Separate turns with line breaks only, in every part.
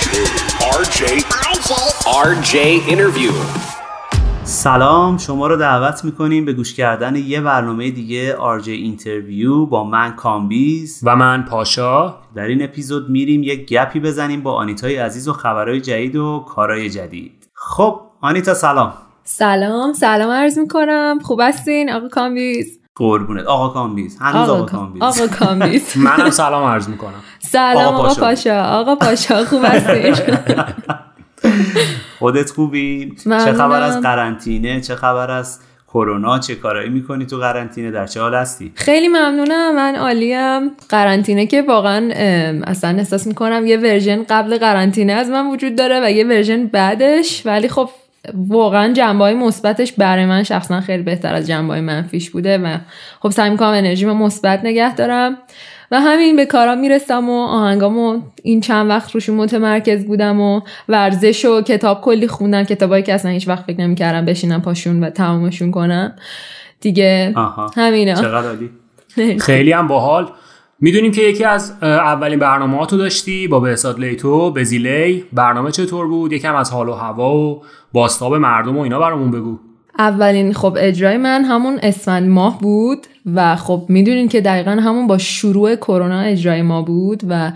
RJ Interview.
سلام، شما رو دعوت میکنیم به گوش کردن یه برنامه دیگه RJ اینترویو با من کامبیز
و من پاشا.
در این اپیزود میریم یه گپی بزنیم با آنیتای عزیز و خبرهای جدید و کارهای جدید. خب آنیتا سلام.
سلام عرض میکنم. خوب هستین آقا کامبیز؟
قربونت آقا کامبیز. هنوز آقا کامبیز.
آقا کامبیز.
منم سلام عرض میکنم.
سلام آقا پاشا. آقا پاشا خوب هستین؟
خودت خوبی؟ چه خبر از قرنطینه؟ چه خبر از کرونا؟ چه کارایی میکنی تو قرنطینه؟ در چه حال هستی؟
خیلی ممنونم، من عالیم. قرنطینه که واقعا اصلا احساس میکنم یه ورژن قبل قرنطینه از من وجود داره و یه ورژن بعدش، ولی خب واقعا جنبه‌های مثبتش برای من شخصا خیلی بهتر از جنبه‌های منفیش بوده و خب سعی می‌کنم انرژیمو مثبت نگه دارم و همین به کارا میرسم و آهنگامو این چند وقت روشون متمرکز بودم و ورزش و کتاب کلی خوندم، کتابایی که اصلا هیچ وقت فکر نمی‌کردم بشینم پاشون و تمامشون کنم دیگه. همینا.
چقدر عالی.
خیلی هم باحال. میدونیم که یکی از اولین برنامه‌هاتو داشتی با بهزاد لیتو به زیلی. برنامه چطور بود؟ یکم از حال و هوا و بازتاب مردم و اینا برامون بگو.
اولین خب اجرای من همون اسفند ماه بود و خب میدونین که دقیقا همون با شروع کرونا اجرای ما بود و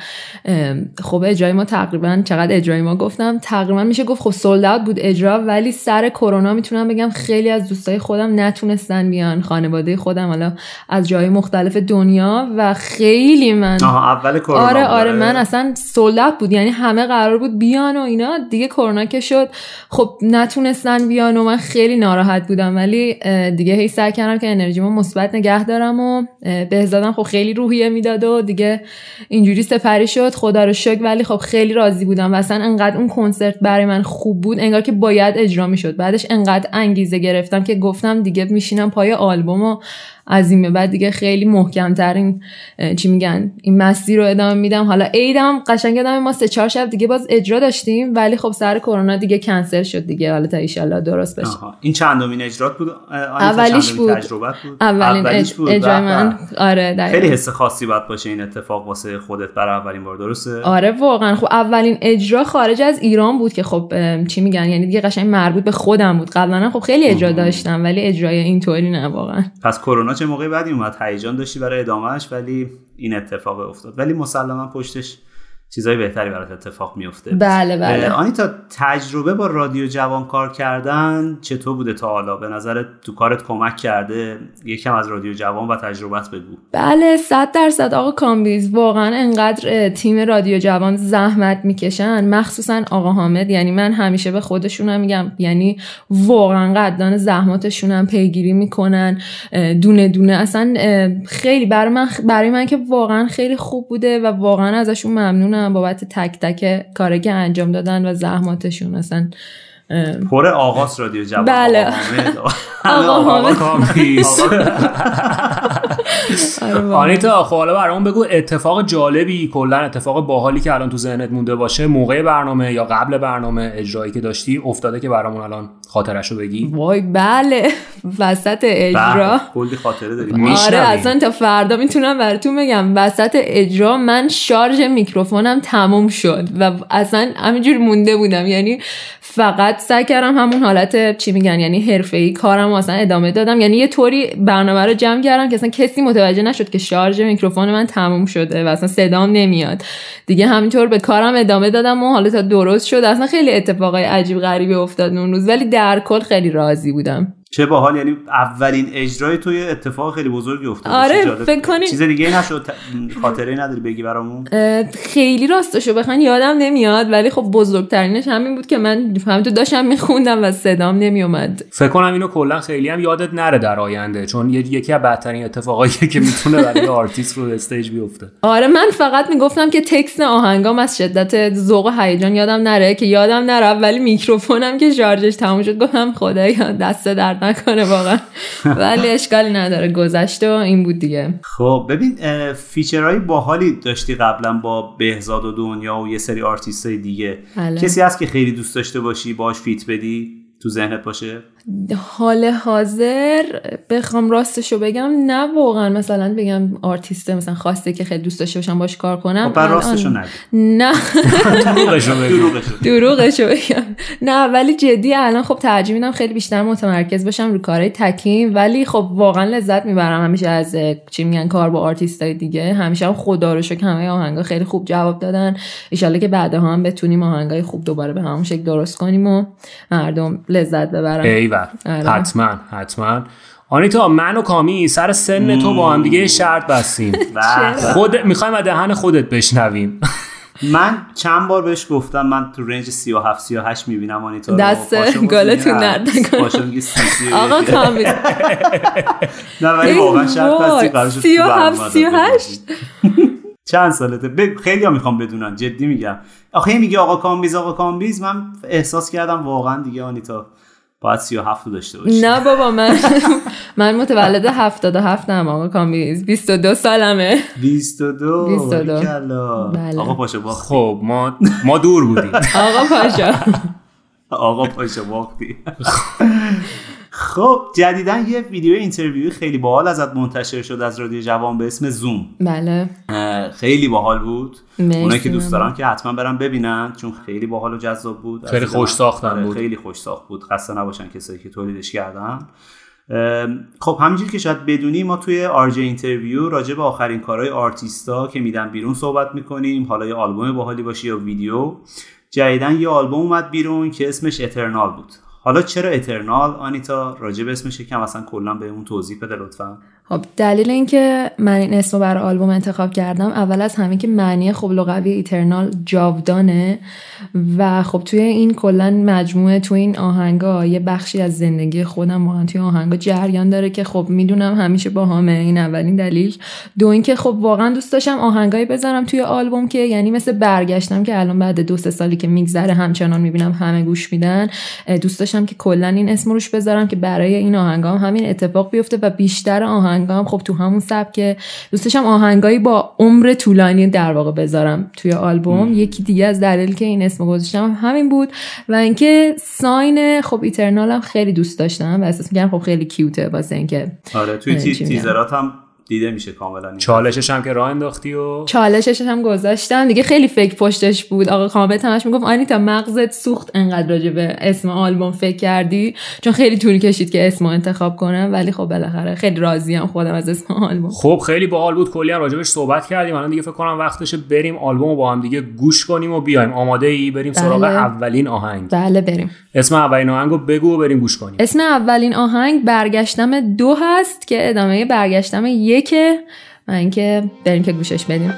خب اجرای ما تقریبا چقدر اجرای ما گفتم تقریبا میشه گفت خب سولد اوت بود اجرا، ولی سر کرونا میتونم بگم خیلی از دوستای خودم نتونستن بیان، خانواده خودم حالا از جای مختلف دنیا و خیلی من
اول کرونا
آره من اصلا سولد اوت بود، یعنی همه قرار بود بیان و اینا، دیگه کرونا که شد خب نتونستن بیان و من خیلی ناراحت بودم، ولی دیگه هی سعی کردم که انرژیمو مثبت نگه دارم و بهزادم خب خیلی روحیه میداد و دیگه اینجوری سپری شد، خدا رو شکر. ولی خب خیلی راضی بودم و اصلا انقدر اون کنسرت برای من خوب بود انگار که باید اجرا میشد. بعدش انقدر انگیزه گرفتم که گفتم دیگه میشینم پای آلبوم و از این به بعد دیگه خیلی محکم‌تر این چی میگن این مسیر رو ادامه میدم. حالا عیدم قشنگ ادامه ما 3-4 شب دیگه باز اجرا داشتیم، ولی خب سر کرونا دیگه کنسل شد دیگه. حالا تا ان شاءالله درست بشه.
این چندمین اجرات بود؟
اولیش بود. اولین اجرای من. آره دقیقاً.
خیلی حس خاصی باید باشه این اتفاق واسه خودت برای اولین بار، درسته؟
آره واقعا. خب اولین اجرا خارج از ایران بود که خب چی میگن یعنی دیگه قشنگ مربوط به خودم بود. قبلا خب خیلی اجرا داشتم ولی اجرای اینطوری نه واقعا.
پس کرونا چه موقعی بعدی اومد؟ هیجان داشتی برای ادامهش ولی این اتفاق افتاد، ولی مسلما پشتش چیزای بهتری برات اتفاق میفته.
بله.
آنیتا تجربه با رادیو جوان کار کردن چطور بوده تا حالا؟ به نظرت تو کارت کمک کرده؟ یکم از رادیو جوان و تجربت بگو.
بله 100% آقا کامبیز، واقعا انقدر تیم رادیو جوان زحمت میکشن، مخصوصا آقا حامد. یعنی من همیشه به خودشونم میگم یعنی واقعا قدردان زحماتشونم، پیگیری میکنن دونه دونه. اصلا خیلی برای من که واقعا خیلی خوب بوده و واقعا ازشون ممنونم بابت تک تک کاری که انجام دادن و زحماتشون. اصلا
پر آغاز رادیو جوان.
بله.
آقا حامد کامبیز. آنیتا خب حالا برامون بگو اتفاق جالبی، کلا اتفاق باحالی که الان تو ذهنت مونده باشه موقع برنامه یا قبل برنامه اجرایی که داشتی افتاده که برامون الان خاطرشو بگی.
وای بله وسط اجرا
کلی خاطره داری.
آره اصلا تا فردا میتونم براتون بگم. وسط اجرا من شارژ میکروفونم تموم شد و اصلا همینجور مونده بودم، یعنی فقط سعی کردم همون حالت چی میگن یعنی حرفه‌ای کارم اصلا ادامه دادم. یعنی یه طوری برنامه رو جمع کردم که اصلا کسی متوجه نشد که شارژ میکروفون من تموم شده و اصلا صدام نمیاد دیگه. همینطور به کارم ادامه دادم و حالا تا درست شد. اصلا خیلی اتفاقای عجیب غریبی افتاد اون روز، ولی در کل خیلی راضی بودم.
چه باحال. یعنی اولین اجرای تو یه اتفاق خیلی بزرگی افتاد.
آره فکر کنید
چیز دیگه نشد؟ خاطره نداری بگی برامون؟
خیلی راستشو بخوام یادم نمیاد، ولی خب بزرگترینش همین بود که من همینطور داشتم میخوندم و صدام نمیومد.
فکر کنم اینو کلا خیلی هم یادت نره در آینده، چون یکی از بدترین اتفاقایی که میتونه برای آرتیست رو استیج بیفته.
آره من فقط میگفتم که تکست آهنگام از شدت ذوق و هیجان یادم نره که یادم نره، ولی میکروفونم که شارژش تموم شد گفتم خدایا دست درد نکنه واقعا. ولی اشکالی نداره، گذشته و این بود دیگه.
خب ببین فیچرهای باحالی داشتی قبلا با بهزاد و دنیا و یه سری آرتیستای دیگه. کسی هست که خیلی دوست داشته باشی باهاش فیت بدی تو ذهنت باشه؟
حال حاضر بخوام راستشو بگم نه واقعا مثلا بگم آرتیست مثلا خواسته که خیلی دوست داشته باشم باش کار کنم.
خب راستشو نگی.
نه دروغشو بگم. نه ولی جدی الان خب ترجیح میدم خیلی بیشتر متمرکز باشم رو کارهای تکیم، ولی خب واقعا لذت میبرم همیشه از چی میگن کار با آرتیستای دیگه. همیشه هم خدا رو شکر همه آهنگا خیلی خوب جواب دادن. ان شاءالله که بعدا هم بتونیم آهنگای خوب دوباره به همون شکل درست کنیم و مردم لذت ببرن.
ایول حتما. آنیتا من و کامی سر سن تو با هم دیگه شرط بستیم. میخوایم از دهن خودت بشنویم.
من چند بار بهش گفتم من تو رنج 37-38 میبینم آنیتا رو.
دست گلتون نرد نکنم.
پاشو میگه 30
آقا کامی
نه ولی واقعا شرط بستی قرارش
37-38
چند سالته؟ خیلی ها میخوام بدونن، جدی میگم. آخه میگه آقا کامبیز من احساس کردم واقعا دیگه آنیتا باید 37 داشته باشی.
نه بابا من متولد 77 ام آقا کامبیز 22 سالمه.
22
بله.
آقا پاشو باختی.
خب ما دور بودیم.
آقا پاشو باختی. خب جدیدن یه ویدیو اینترویو خیلی باحال ازت منتشر شد از رادیو جوان به اسم زوم.
بله
خیلی باحال بود. اونایی که دوست دارن که حتما برن ببینن چون خیلی باحال و جذاب بود.
خیلی خوش ساختن بود.
خیلی خوش ساخت بود. خسته نباشن کسایی که تولیدش کردن. خب همینجوری که شاید بدونی ما توی آرجی اینترویو راجع به آخرین کارهای آرتیستا که میدن بیرون صحبت میکنیم. حالا یه آلبوم باحالی باشه یا ویدیو. جدیدن یه آلبوم اومد بیرون که اسمش اترنال بود. حالا چرا اترنال آنیتا؟ راجع به اسمش یکم اصلا کلا بهمون توضیح بده لطفا.
خب دلیل این که من این اسمو برای آلبوم انتخاب کردم اول از همه که معنی خب لغوی ایترنال جاودانه و خب توی این کلا مجموعه توی این آهنگا یه بخشی از زندگی خودم واقعا توی آهنگا جریان داره که خب میدونم همیشه باهامه. این اولین دلیل. دو این که خب واقعا دوست داشتم آهنگایی بذارم توی آلبوم که یعنی مثل برگشتم که الان بعد 2-3 سالی که میگذره همچنان میبینم همه گوش میدن. دوست داشتم که کلا این اسم روش بذارم که برای این آهنگا هم همین اتفاق بیفته و بیشتر آهنگام خب تو همون سبک. دوست داشتم آهنگایی با عمر طولانی در واقع بذارم توی آلبوم. یکی دیگه از دلایلی که این اسم گذاشتم همین بود و اینکه ساین خب ایترنال هم خیلی دوست داشتم و احساس می‌کردم خب خیلی کیوته واسه اینکه
آره توی تیزرات هم دیده میشه کاملا.
چالشش هم که راه انداختی و
چالشش هم گذاشتم دیگه. خیلی فکر پشتش بود. آقا کامبت همش میگفت آنیتا مغزت سوخت انقدر راجع به اسم آلبوم فکر کردی، چون خیلی طول کشید که اسمو انتخاب کنم ولی خب بالاخره خیلی راضیم خودم از اسم آلبوم.
خب خیلی باحال بود. کلی هم راجعش صحبت کردیم. الان دیگه فکر کنم وقتشه بریم آلبومو با هم دیگه گوش کنیم و بیایم. آماده ای بریم سراغ اولین آهنگ؟
بله بریم.
اسم اولین آهنگو بگو و بریم گوش کنیم.
اسم اولین آهنگ برگشتم 2 هست که ادامه برگشتم 1 و اینکه بریم که گوشش بدیم.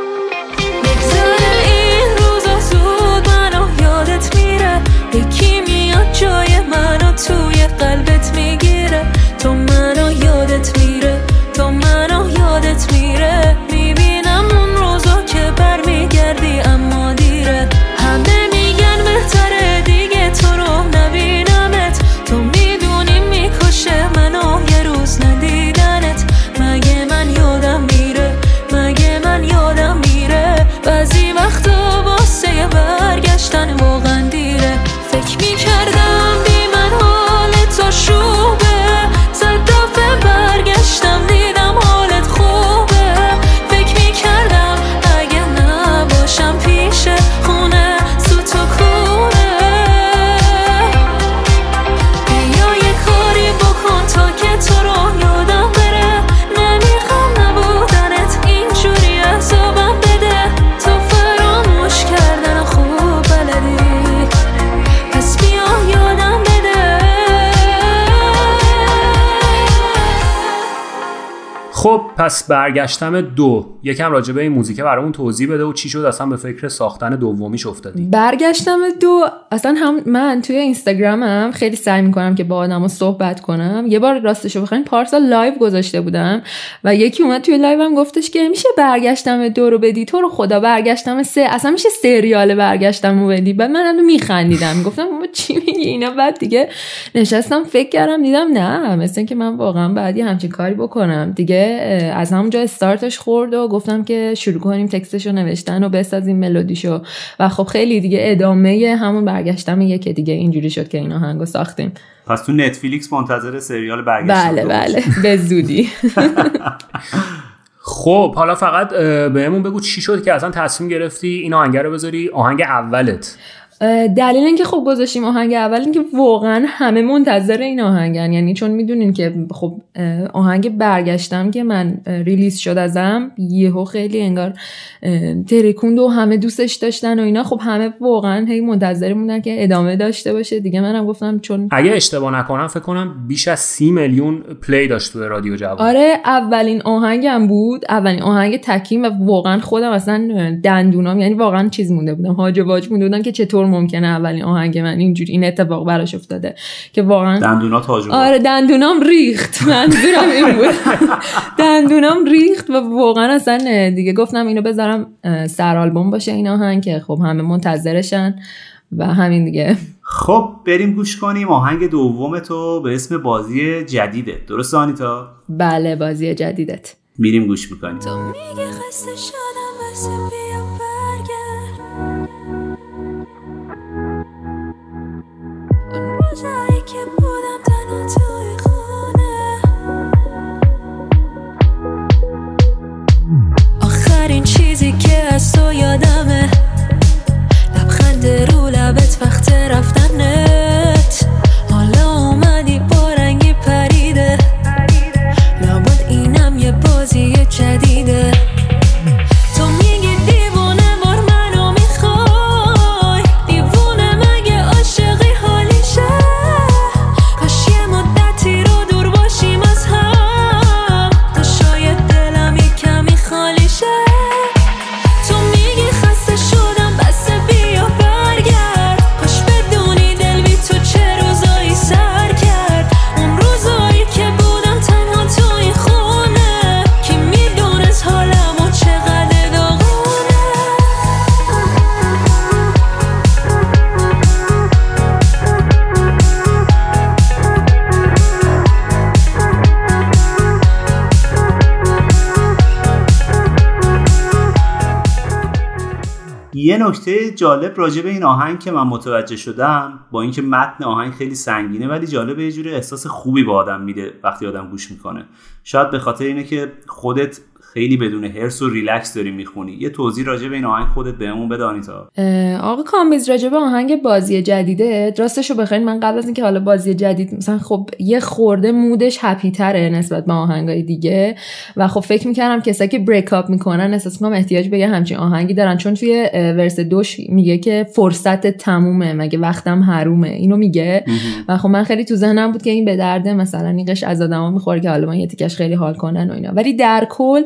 این روزا زود منو یادت میره، یکی میاد جای منو توی قلبت میگیره. تو منو یادت میره، تو منو یادت میره. میبینم اون روزا که برمیگردی اما دیره. همه میگن بهتره دیگه تو رو نبینمت. تو میدونی میکشه منو یه روز ندیدنت. مگه من یادم میره، مگه من یادم میره. بعضی وقتا واسه برگشتن واقعا دیره. فکر میکردم بی من حالت تا شوبه، صد دفعه برگشتم دیدم حالت خوبه. فکر میکردم اگه نباشم پیش خونه سوت و کوره. بیا یه کاری بکن تا که تو رو یادم بره. نمیخوام نبودنت اینجوری عذابم بده. تو فراموش کردن خوب بلدی، پس بیا یادم بده.
خب پس برگشتم 2. یکم راجع به این موزیک برامون توضیح بده و چی شد اصلا به فکر ساختن دومیش افتادی؟
برگشتم 2 اصلا هم من توی اینستاگرامم خیلی سعی میکنم که با آدمو صحبت کنم. یه بار راستشو بخواین پارسال لایو گذاشته بودم و یکی اومد توی لایوم گفتش که میشه برگشتم 2 رو بدی؟ تو رو خدا برگشتم 3 اصلا میشه سریال برگشتم رو بدی؟ بعد من میخندیدم گفتم بابا چی میگی اینا. بعد دیگه نشستم فکر کردم دیدم نه مثلا که من واقعا بعد همچین کاری بکنم دیگه. از همونجا استارتش خورد و گفتم که شروع کنیم تکستشو نوشتن و بسازیم ملودیشو و خب خیلی دیگه ادامه همون برگشتم که دیگه اینجوری شد که این آهنگو ساختیم.
پس تو نتفلیکس منتظر سریال برگشتن؟
بله به زودی.
خب حالا فقط بهمون بگو چی شد که اصلا تصمیم گرفتی این آهنگ رو بذاری آهنگ اولت؟
دلیل اینکه خب گذاشتیم آهنگ اول اینکه واقعا همه منتظر این آهنگن، یعنی چون میدونین که خب آهنگ برگشتم که من ریلیز شد ازم یهو خیلی انگار ترکوند و همه دوستش داشتن و اینا، خب همه واقعا هی منتظر موندن که ادامه داشته باشه دیگه. منم گفتم چون
اگه اشتباه نکنم فکر کنم بیش از 30 میلیون پلی داشت تو رادیو جوان.
آره اولین آهنگم بود، اولین آهنگ تکیم و واقعا خودم اصلا دندونام یعنی واقعا چیز مونده بودم، هاج و واج مونده بودم که چطور ممکنه اولین آهنگ من اینجوری این اتفاق براش افتاده که واقعا
دندونات هاج و واج.
آره دندونام ریخت، منظورم این بود. دندونام ریخت و واقعا اصلا دیگه گفتم اینو بذارم سر آلبوم باشه این آهنگ که خب همه منتظرشن و همین دیگه.
خب بریم گوش کنیم آهنگ دوم تو به اسم بازی جدیدت. درست آنیتا؟
بله بازی جدیدت.
میریم گوش میکنیم.
تو میگه خسته شدم بس بیام برگرد، اون روزایی که بودم تنها توی خونه، آخرین چیزی که از تو یادمه لبخند رو لبت وقت رفتنت، حالا اومدی با رنگی پریده، لابد اینم یه بازی جدیده. تو میگی دیوونه بار منو میخوای، دیوونه مگه عاشقی حالیشه، کاش یه مدتی رو دور باشیم از هم تا شاید دلم یه کمی خالی شه. تو میگی خسته شدم بس بیا برگرد، کاش بدونی دل بی تو چه روزایی سر کرد، اون روزایی که بودم تنها تو این خونه، کی میدونست حالمو چقدر داغونه.
یه نکته جالب راجع به این آهنگ که من متوجه شدم، با اینکه متن آهنگ خیلی سنگینه ولی جالبه، یه جوری احساس خوبی به آدم میده وقتی آدم گوش میکنه. شاید به خاطر اینه که خودت خیلی بدون هرس و ریلکس داری میخونی. یه توضیح راجع به این آهنگ خودت بهمون بده آنیتا.
آقا کامبیز راجع به آهنگ بازی جدیده، راستشو بخواید من قبل از اینکه حالا بازی جدید مثلا خب یه خورده مودش هپی تره نسبت به آهنگای دیگه و خب فکر میکردم کسایی که بریک اپ میکنن احساس میکنم احتیاج به یه همچین آهنگی دارن، چون توی ورس 2 میگه که فرصت تمومه مگه وقتم حرومه، اینو میگه و خب من خیلی تو ذهنم بود که این به درد مثلا این قش از آدما میخوره که حالا من یه تیکش خیلی حال کنن و اینا، ولی در کل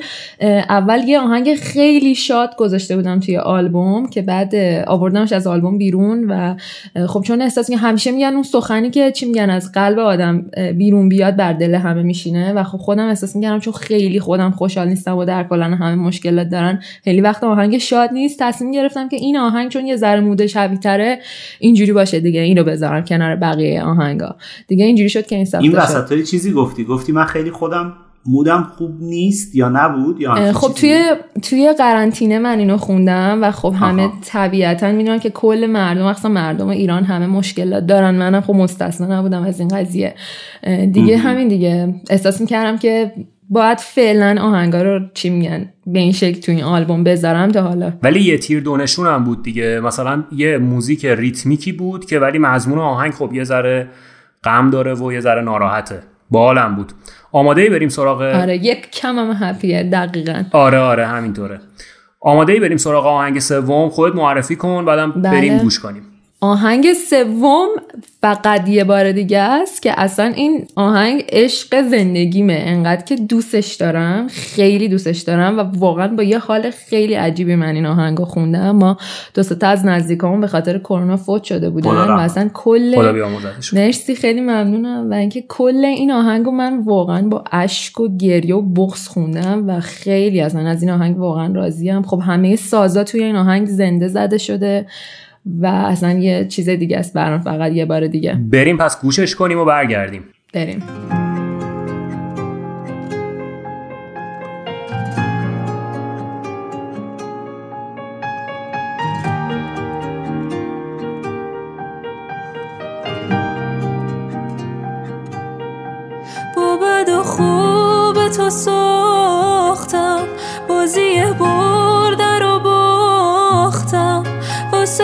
اول یه آهنگ خیلی شاد گذاشته بودم توی آلبوم که بعد آوردمش از آلبوم بیرون و خب چون احساس میکنم همیشه میگن اون سخنی که چی میگن از قلب آدم بیرون بیاد بر دل همه میشینه و خب خودم احساس میکنم چون خیلی خودم خوشحال نیستم و در کل همه مشکلات دارن خیلی وقت آهنگ شاد نیست، تصمیم گرفتم که این آهنگ چون یه ذره مودش شبیه‌تره اینجوری باشه دیگه، اینو بذارم کنار بقیه آهنگا دیگه. اینجوری شد که این ساخته شد.
این وسطای چیزی گفتی من خیلی خودم مودم خوب نیست یا نبود یا
خب توی قرنطینه من اینو خوندم و خب همه طبیعتا میدونن که کل مردم اصلا مردم ایران همه مشکلات دارن، منم خب مستثنا نبودم از این قضیه دیگه. همین دیگه احساس میکردم که باید فعلا آهنگا رو چی میگن به این شکل توی این آلبوم بذارم تا حالا.
ولی یه تیر دونشون هم بود دیگه، مثلا یه موزیک ریتمیکی بود که ولی مضمون آهنگ خب یه ذره غم داره و یه ذره ناراحته، باحالم بود. آماده ای بریم سراغ؟
آره یک کم هم هپیه دقیقاً.
آره همینطوره. آماده ای بریم سراغ آهنگ سوم؟ خودت معرفی کن بعدم بریم گوش کنیم.
آهنگ سوم فقط یه بار دیگه است که اصلا این آهنگ عشق زندگیمه، انقدر که دوستش دارم، خیلی دوستش دارم و واقعا با یه حال خیلی عجیبی من این آهنگو خوندم. ما 2 تا از نزدیکامون به خاطر کرونا فوت شده بودن و اصلا
خدا بیامرزتش.
مرسی خیلی ممنونم. و اینکه کل این آهنگو من واقعا با اشک و گریه و بغض خوندم و خیلی اصلا از این آهنگ واقعا راضیم. خب همه سازا توی این آهنگ زنده زده شده و اصلا یه چیز دیگه است برام، فقط یه بار دیگه.
بریم پس گوشش کنیم و برگردیم.
بریم.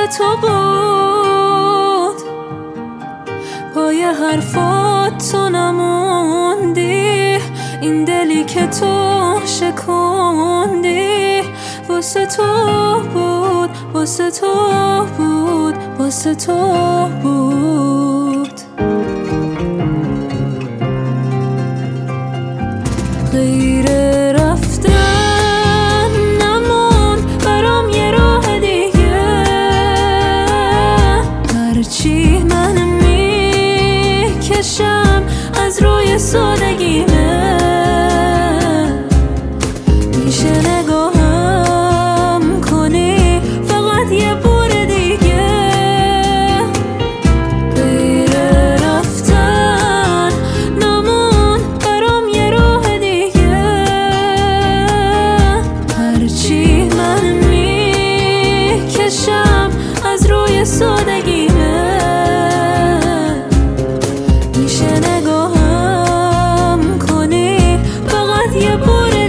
تو بود، پای حرفات تو نموندی، این دلی که تو شکوندی واسه تو بود، واسه تو بود، واسه تو بود. غیر رفتن نموند برام یه راه دیگه، هرچی من میکشم از روی سادگیمه، میشه نگاهم کنی فقط یه بار دیگه. غیر رفتن نمون برام یه راه دیگه، هرچی من میکشم از روی سادگیمه، میشه نگاهم کنی فقط یه بار دیگه.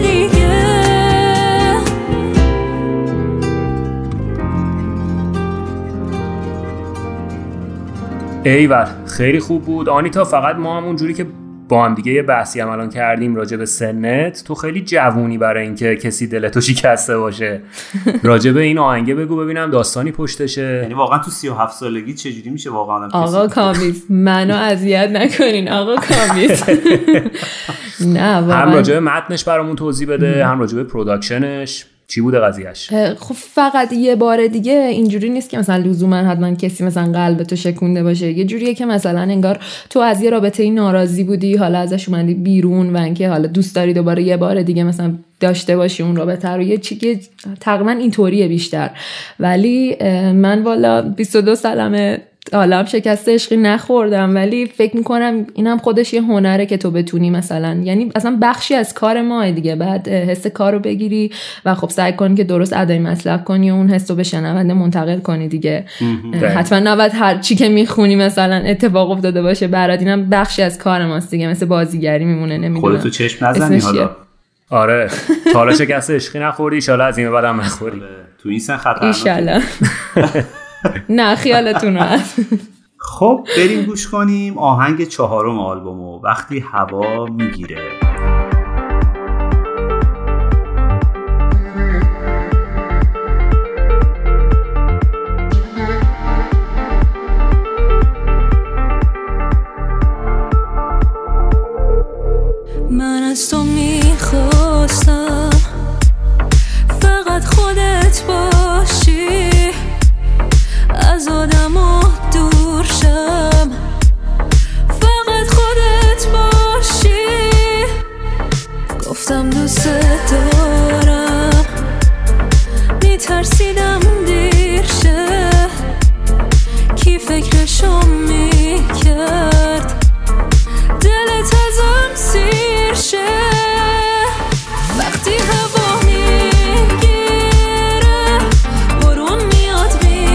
ایول خیلی خوب بود آنیتا. فقط ما هم اونجوری که با هم دیگه یه بحثی هم الان کردیم راجع به سنت، تو خیلی جوونی برای اینکه کسی دلتو شکسته باشه. راجع به این آهنگه بگو ببینم داستانی پشتشه.
یعنی واقعا تو 37 سالگی چجوری میشه واقعا
آقا کامیز منو اذیت نکنین آقا کامیز. نه واقعا
هم راجع به متنش برامون توضیح بده، هم راجع به پروداکشنش چی بوده قضیهش.
خب فقط یه بار دیگه اینجوری نیست که مثلا لزوما حتما کسی مثلا قلبتو شکونده باشه. یه جوریه که مثلا انگار تو از یه رابطه ناراضی بودی، حالا ازش اومدی بیرون و اینکه حالا دوست داری دوباره یه بار دیگه مثلا داشته باشی اون رابطه رو. یه چیزی تقریبا اینطوریه بیشتر. ولی من والا 22 سالمه، حالا شکست عشقی نخوردم، ولی فکر میکنم اینم خودش یه هنره که تو بتونی مثلا، یعنی اصلا بخشی از کار ما دیگه، بعد حس کارو بگیری و خب سعی کنی که درست ادای مطلب کنی و اون حسو به شنونده منتقل کنی دیگه. حتما نباید هر چی که میخونی مثلا اتفاق افتاده باشه برات. اینم بخشی از کار ماست دیگه، مثل بازیگری میمونه. نمیدونم
خودتو چشم نزنی حالا.
آره تا حالا شکست عشقی نخوردی، ان شاءالله از این به بعدم نخوری.
تو این سن خطرناکه.
ان شاءالله. نه خیالتون راحت.
خب بریم گوش کنیم آهنگ 4 آلبومو، وقتی هوا میگیره.
من از تو میخواستم فقط خودت باشی، از آدم‌ها دور شم، فقط خودت باشی. گفتم دوست دارم، میترسیدم دیر شه، کی فکرشو میکرد دلت ازم سیر شه. وقتی هوا میگیره برون میاد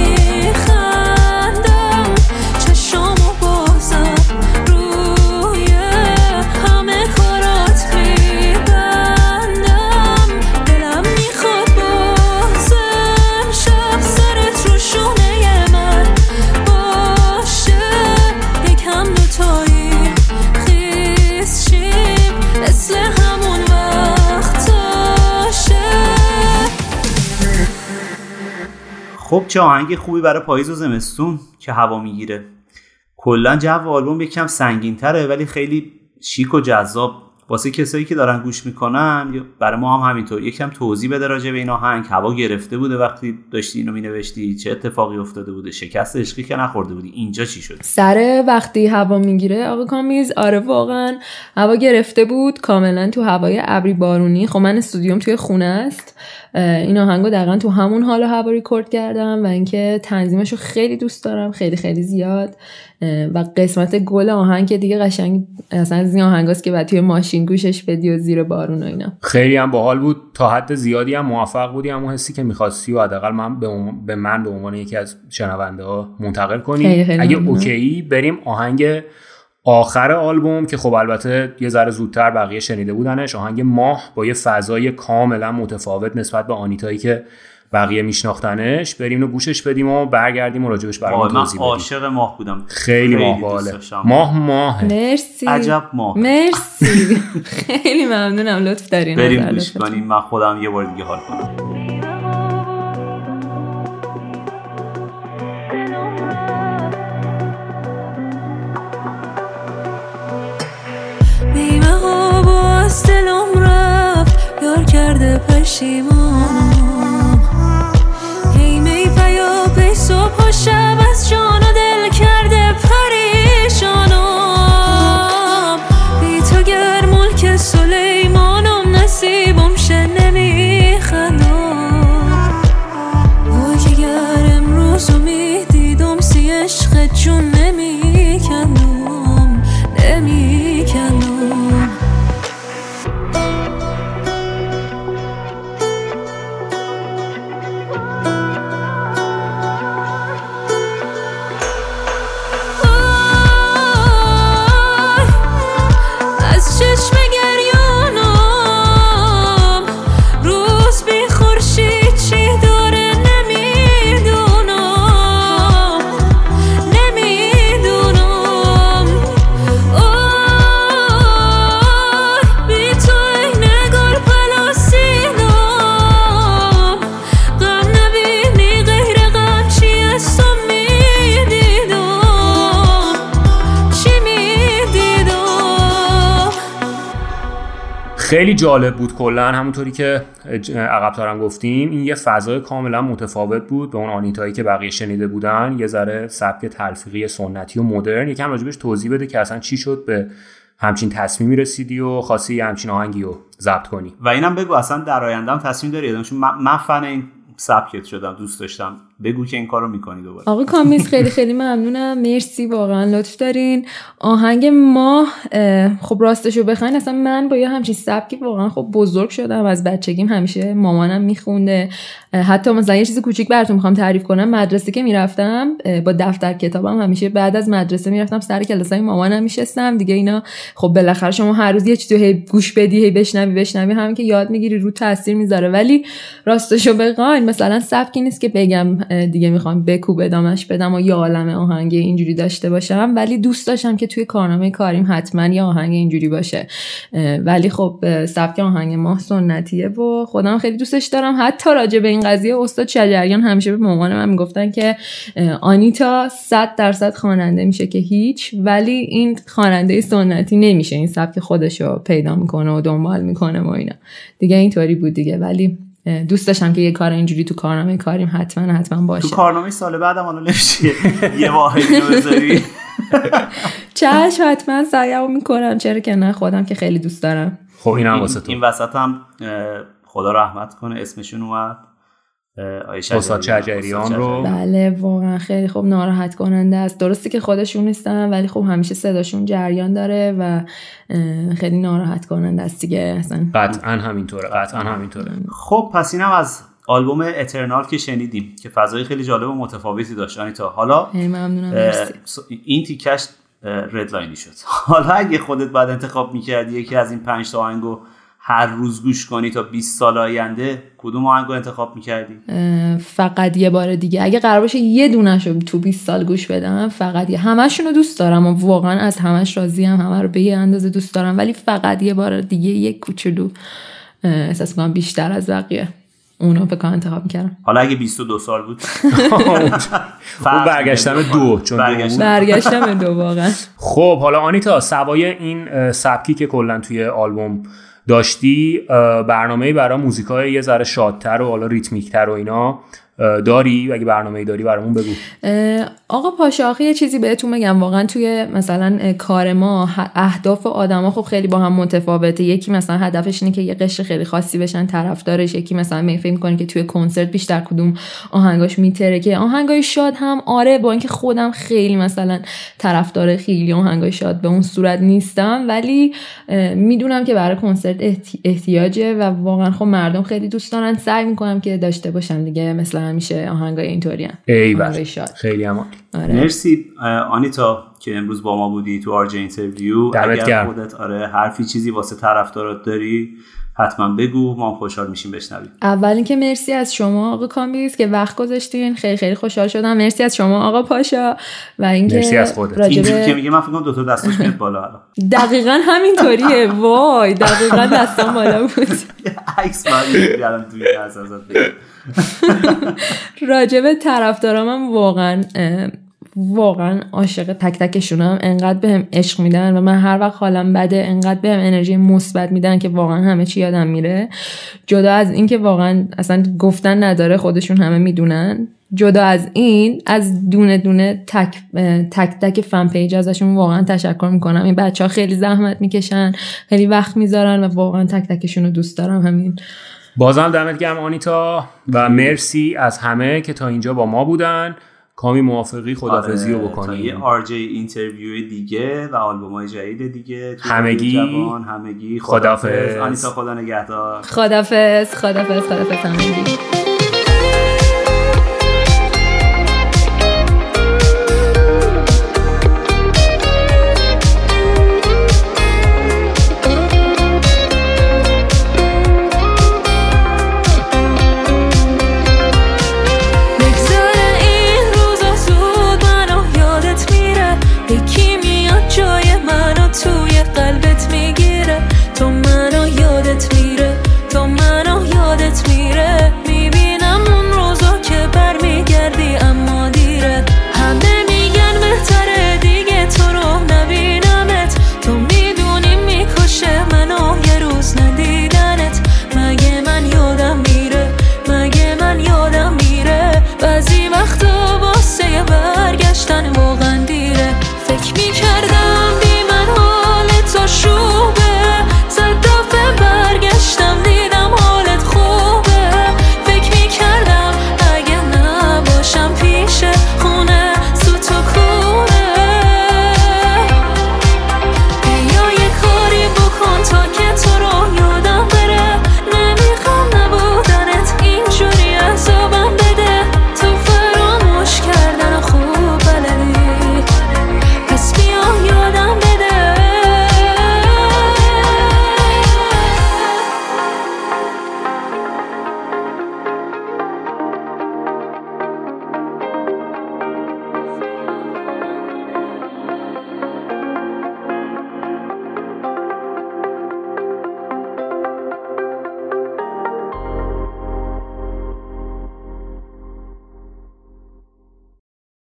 میخندم، چشامو بازم روی همه کارات میبندم، دلم میخواد بازم شب سرت رو شونه من باشه، یکم دوتایی خیس شیم مثل همون وقتاشه.
خب چه آهنگ خوبی برای پاییز و زمستون که هوا میگیره. کلا جو آلبوم یکم سنگین‌تره ولی خیلی شیک و جذاب. واسه کسایی که دارن گوش میکنن برای ما هم همینطور یکم توضیح بده راجع به این آهنگ. هوا گرفته بوده وقتی داشتی اینو مینوشتی؟ چه اتفاقی افتاده بوده؟ شکست عشقی که نخورده بودی، اینجا چی شد؟
سر وقتی هوا میگیره آقا کامیز، آره واقعا هوا گرفته بود کاملا تو هوای ابری بارونی. خب من استودیوم توی خونه است، این آهنگو دقیقاً تو همون حال و هوا ریکورد کردم و اینکه تنظیمشو خیلی دوست دارم، خیلی خیلی زیاد. و قسمت گل آهنگ که دیگه قشنگ اصلا از این آهنگاست که بعد توی ماشین گوشش بدی و زیر بارون و اینا.
خیلی هم باحال بود، تا حد زیادی هم موفق بودی همون حسی که می‌خواستی و حداقل من به عنوان یکی از شنونده‌ها منتقل کنی. اگه اوکی بریم آهنگ آخر آلبوم که خب البته یه ذره زودتر بقیه شنیده بودنش، آهنگ ماه با یه فضای کاملا متفاوت نسبت به آنیتایی که بقیه میشناختنش، بریم اینو گوشش بدیم و برگردیم و راجبش برامون توضیح بدیم.
من عاشق ماه بودم،
خیلی ماه باله. ماه
مرسی،
عجب ماه.
مرسی خیلی ممنونم، لطف دارین.
بریم گوش کنیم، من خودم یه بار دیگه حال کنم.
بیمه ها باز دلم رفت، یار کرده پشیمانم، هی می پیا پی صبح و شب از جان و دل کرده پریشانم، بی تو گر ملک سلیمانم نصیبم شه نمیخندم، وای که گر امروز می دیدم سی عشق جون نمیکندم نمیکندم.
خیلی جالب بود کلا، همونطوری که عقب‌ترم گفتیم این یه فضای کاملا متفاوت بود به اون آنیتایی که بقیه شنیده بودن، یه ذره سبک تلفیقی سنتی و مدرن. یکم راجبش توضیح بده که اصلا چی شد به همچین تصمیمی رسیدی و خواستی همچین آهنگی رو ضبط کنی.
و اینم بگو اصلا در آیندهم تصمیم داری؟ چون من فن این سبکت شدم، دوست داشتم، بگو که این کارو میکنی دوباره.
آقا کامیز خیلی خیلی ممنونم، مرسی، واقعا لطف دارین. آهنگ ما خب راستشو بخواین اصلا من با یه همچین سبکی واقعا خب بزرگ شدم، از بچگیم همیشه مامانم میخونده. حتی مثلا یه چیز کوچیک براتون میخوام تعریف کنم، مدرسه که میرفتم با دفتر کتابم همیشه بعد از مدرسه میرفتم سر کلاسای مامانم میشستم دیگه. اینا خب بالاخره شما هر روز یه چیزی هی گوش بدی، هی بشنوی همین که یاد میگیری، رو تاثیر میذاره. ولی راستشو بخواین مثلا سبکی نیست که بگم دیگه میخوام بکوب ادامش بدم و یه عالمه آهنگ اینجوری داشته باشم، ولی دوست داشتم که توی کارنامه کاریم حتما یه آهنگ اینجوری باشه. ولی خب سبک آهنگ ما سنتیه و خودم خیلی دوستش دارم. حتی راجع به این قضیه استاد شجریان همیشه به مامان من میگفتن که آنیتا 100% خواننده میشه که هیچ، ولی این خواننده سنتی نمیشه، این سبک خودشو پیدا میکنه و دنبال میکنه و اینا دیگه. اینطوری بود دیگه، ولی دوست داشتم که یه کار اینجوری تو کارنامه کاریم حتما باشه.
تو کارنامه سال بعدم حالا نمیشه یه واحدی رو بذاری؟
چشم، حتما سعیمو میکنم، چرا که نه، خودم که خیلی دوست دارم.
خب اینم واسه تو.
این وسط هم خدا رحمت کنه اسمشون اومد،
استاد شجریان رو.
بله واقعا خیلی خوب، ناراحت کننده است. درسته که خودشون نیستن ولی خب همیشه صداشون جریان داره و خیلی ناراحت کننده است دیگه. اصلا
قطعا همینطوره.
خب پس اینم از آلبوم اترنال که شنیدیم که فضای خیلی جالب و متفاوتی داشت. آنیتا حالا
ممنونم،
این تیکش ردلاینی شد. حالا اگه خودت بعد انتخاب میکردی یکی از این 5 تا آهنگو هر روز گوش کنی تا 20 سال آینده، کدوم آهنگو انتخاب میکردی؟
فقط یه بار دیگه اگه قرار باشه یه دونه‌شو تو 20 سال گوش بدم، فقط همه‌شون رو دوست دارم و واقعا از همش راضیم، همه رو به یه اندازه دوست دارم، ولی فقط یه بار دیگه یک کوچولو احساس می‌کنم بیشتر از بقیه اونو فکر کنم انتخاب می‌کردم.
حالا اگه 22 سال بود
اون برگشتم 2 چون
برگشتم 2 واقعا.
خب حالا آنیتا، سوای این سبکی که کلا توی آلبوم داشتی، برنامه‌ای برای موزیکای یه ذره شادتر و حالا ریتمیک‌تر و اینا داری؟ اگه برنامه‌ای داری برامون بگو.
آقا پاشاخی یه چیزی بهتون بگم، واقعا توی مثلا کار ما اهداف آدما خب خیلی با هم متفاوته. یکی مثلا هدفش اینه که یه قشر خیلی خاصی بشن طرفدارش، یکی مثلا فکر می‌کنه که توی کنسرت بیشتر کدوم آهنگاش میترکه. آهنگای شاد هم آره، با اینکه خودم خیلی مثلا طرفدار خیلی آهنگای شاد به اون صورت نیستم، ولی میدونم که برای کنسرت احتیاجه و واقعا خب مردم خیلی دوست دارن، سعی می‌کنم که داشته باشن دیگه. مثلا همیشه آهنگای اینطوری هم.
ایول خیلی عالی.
آره.
مرسی آنیتا که امروز با ما بودی تو آرجی اینترویو. اگر خودت حرفی چیزی واسه طرفدارات داری حتما بگو، ما خوشحال میشیم بشنویم.
اول اینکه مرسی از شما آقا کامبیز که وقت گذاشتین، خیلی خیلی خوشحال شدم. مرسی از شما آقا پاشا و اینکه
مرسی از خودت.
اینجوری که میگه من فکر کنم دو تا دستش میاد بالا الان.
دقیقاً همینطوریه. وای دقیقاً دستم بالا بود.
عکس من الان توی ازت بگم.
راجب طرفدارام واقعا عاشق تک تکشونم. انقدر بهم عشق میدن و من هر وقت حالم بده انقدر بهم انرژی مثبت میدن که واقعا همه چی یادم میره. جدا از این که واقعا اصلا گفتن نداره، خودشون همه میدونن. جدا از این، از دونه دونه تک فن پیج ازشون واقعا تشکر میکنم. این بچه‌ها خیلی زحمت میکشن، خیلی وقت میذارن و واقعا تک تکشون رو دوست دارم. همین.
بازم دمت گرم آنیتا و مرسی از همه که تا اینجا با ما بودن. کامی موافقی خدافظی رو بکنیم
تا یه RJ اینترویو دیگه و آلبومای جدید دیگه
همگی
خدافظ. آنیتا خدا نگهدار.
خدافظ همگی.